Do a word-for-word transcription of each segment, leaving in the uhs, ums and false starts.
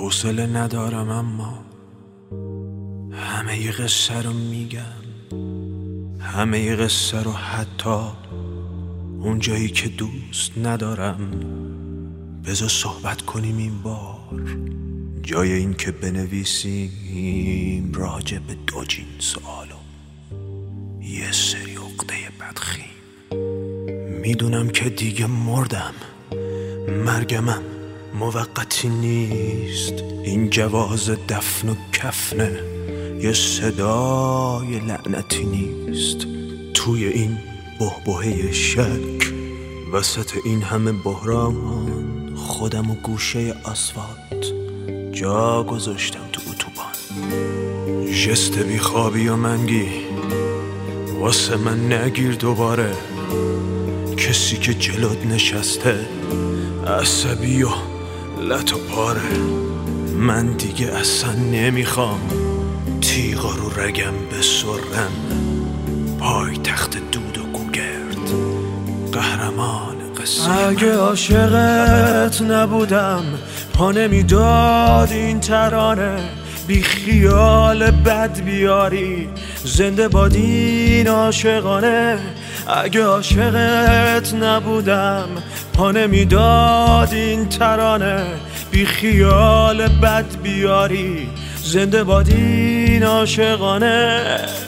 حوصله ندارم اما همه ی قصه رو میگم، همه ی قصه رو، حتی اون جایی که دوست ندارم. بذار صحبت کنیم این بار، جای این که بنویسیم راجع به دو جنس عالم یه سری عقده بدخیم. میدونم که دیگه مردم، مرگمم موقتی نیست. این جواز دفن و کفنه، یه صدای لعنتی نیست. توی این بحبوحه شک، وسط این همه بحران، خودم و گوشه آسفالت جا گذاشتم تو اتوبان. جست بیخوابی و منگی واسه من نگیر دوباره. کسی که جلوت نشسته عصبی و لط و پاره. من دیگه اصلا نمیخوام تیغا رو رگم بسرم. پای تخت دود و گوگرد، قهرمان قصه. اگه عاشقت نبودم پا نمیداد این ترانه. بی خیال بد بیاری زنده باد این عاشقانه. اگه عاشقت نبودم پا نمیداد این ترانه. بی خیال بد بیاری زنده باد این عاشقانه.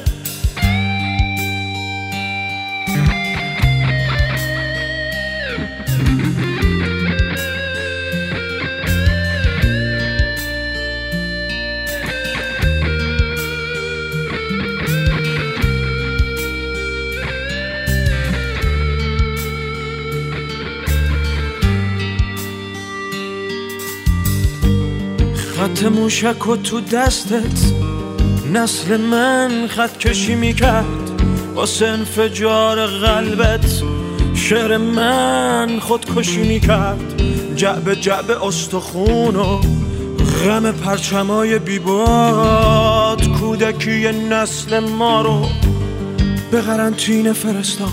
خط موشک و تو دستت نسل من خط کشی میکرد. واسه انفجار قلبت شعر من خودکشی میکرد. جعب جعب استخون و غم پرچمای بیباد کودکی نسل ما رو به قرنطینه فرستاد.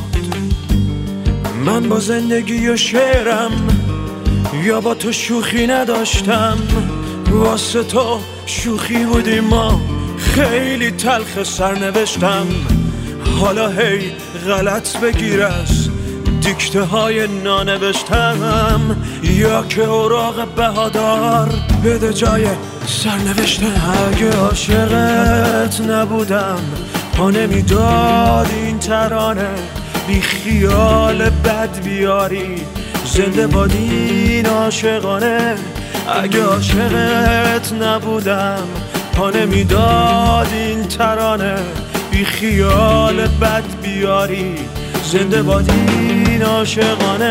من با زندگی و شعرم یا با تو شوخی نداشتم. واسه تو شوخی بودی، ما خیلی تلخ سرنوشتم. حالا هی غلط بگیر از دیکته های نانوشتم، یا که اوراق بهادار بده جای سرنوشتم. اگه عاشقت نبودم پا نمیداد این ترانه. بی خیال بد بیاری زنده باد این عاشقانه. اگه عاشقت نبودم پا نمیداد این ترانه. بی خیال بد بیاری زنده باد این عاشقانه.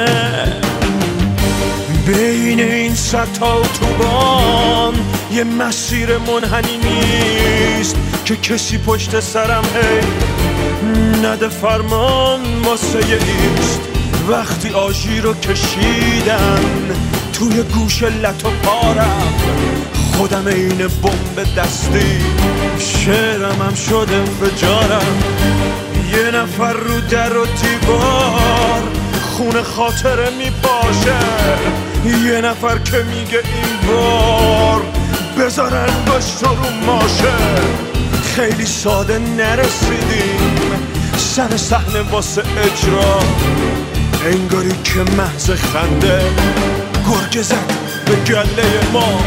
بین این صد تا اتوبان یه مسیر منحنی نیست که کسی پشت سرم هی نده فرمان واسه ایست. وقتی آژیر رو کشیدن توی گوش لط و پارم، خودم این بمب دستی شعرم هم شده انفجارم. یه نفر رو در و دیوار خون خاطره میپاشه. یه نفر که میگه این بار بذارن باش رو ماشه. خیلی ساده نرسیدیم سر صحنه واسه اجرا. انگاری که محض خنده گرگ زد به گله ما.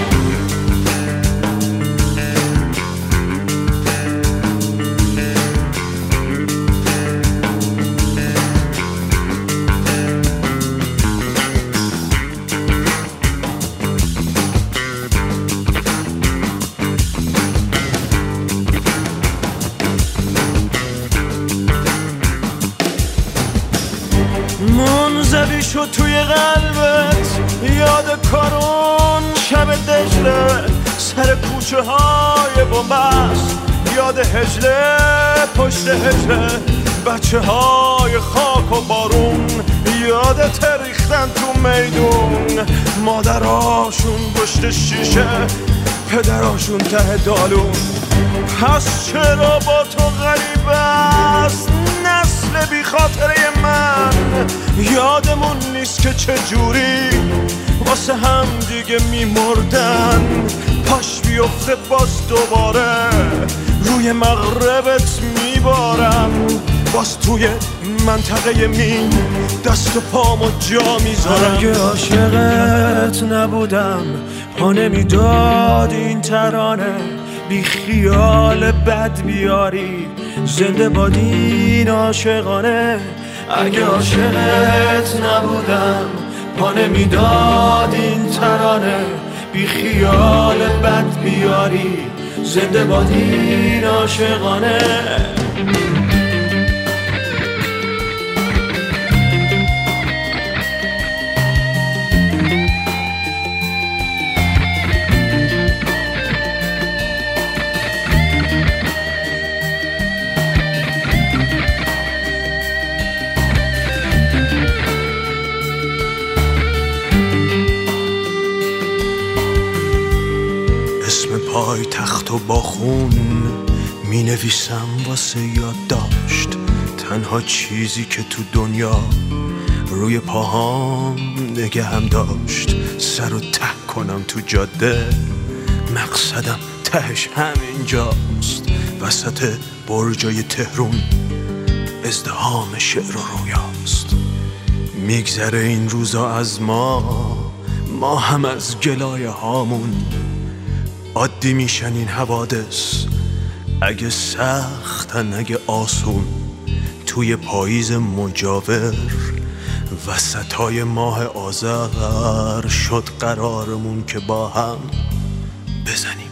منزوی شد توی قلبت یاد کارون شب دجله. سر کوچه های بومبست یاد هجله پشت هجله. بچه های خاک و بارون یاد تریختن تو میدون. مادراشون پشت شیشه، پدراشون ته دالون. پس چرا با تو غریب است نسل کرده بی خاطره من. یادمون نیست که چجوری واسه هم دیگه میمردن. پاش بیفته باز دوباره روی مغربت میبارم. باز توی منطقه مین دست و پامو جا میذارم. اگه عاشقت نبودم پا نمیداد این ترانه. بی خیال بد بیاری زنده باد این عاشقانه. اگه عاشقت نبودم پا نمیداد این ترانه. بی خیال بد بیاری زنده باد این عاشقانه. اسم پای تخت و با خون می نویسم واسه یادداشت. تنها چیزی که تو دنیا روی پاهام نگهم داشت. سر و ته کنم تو جاده، مقصدم تهش همینجاست. وسط برجای تهرون ازدحام شعر و رویاست. میگذره این روزا از ما، ما هم از گلایه هامون. عادی میشن این حوادث، اگه سختن اگه آسون. توی پاییز مجاور وسطای ماه آذر شد قرارمون که با هم بزنیم